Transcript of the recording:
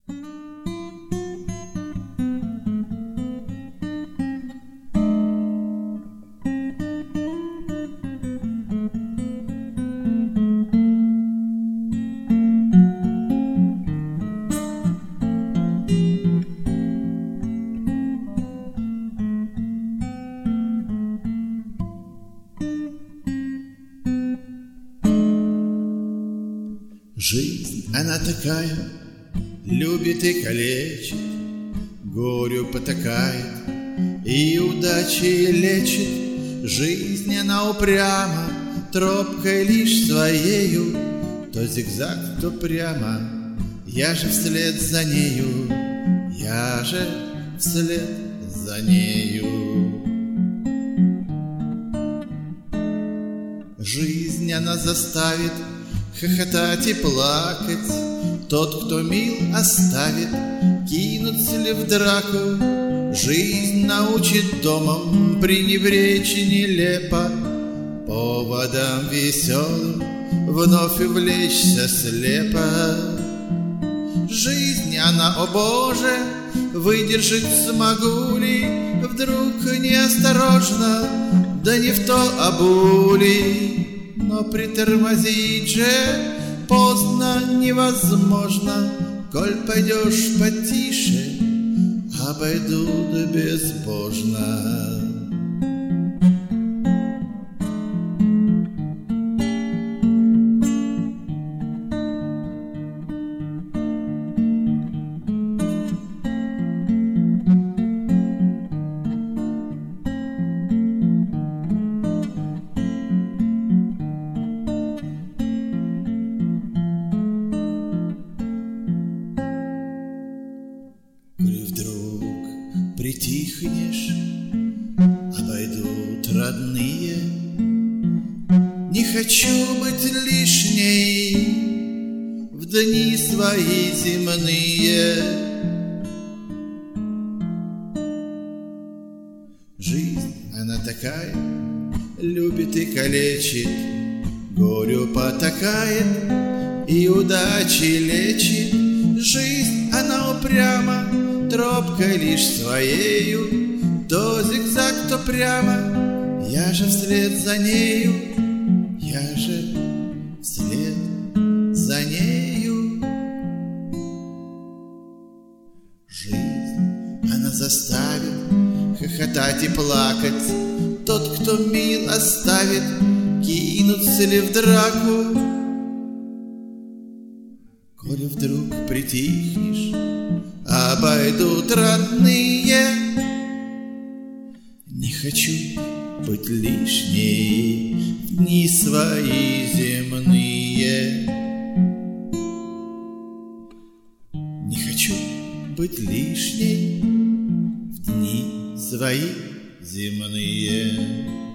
Жизнь, она такая, любит и калечит, горю потакает и удачи лечит. Жизнь, она упряма, тропкой лишь своею, то зигзаг, то прямо. Я же вслед за нею, я же вслед за нею. Жизнь, она заставит хохотать и плакать. Тот, кто мил, оставит, кинуться ли в драку. Жизнь научит домом пренебречь нелепо, поводам веселым вновь увлечься слепо. Жизнь, она, о Боже, выдержать смогу ли? Вдруг неосторожно, да не в то обули. Но притормозить же поздно невозможно, коль пойдешь потише, обойдут безбожно. Коли вдруг притихнешь, обойдут родные. Не хочу быть лишней в дни свои земные. Жизнь, она такая, любит и калечит, горю потакает и удачи лечит. Жизнь, она упряма, тропкой лишь своею, то зигзаг, то прямо. Я же вслед за нею, я же вслед за нею. Жизнь, она заставит хохотать и плакать. Тот, кто мил, оставит, кинуться ли в драку. Коли вдруг притихнешь, обойдут родные. Не хочу быть лишней в дни свои земные. Не хочу быть лишней в дни свои земные.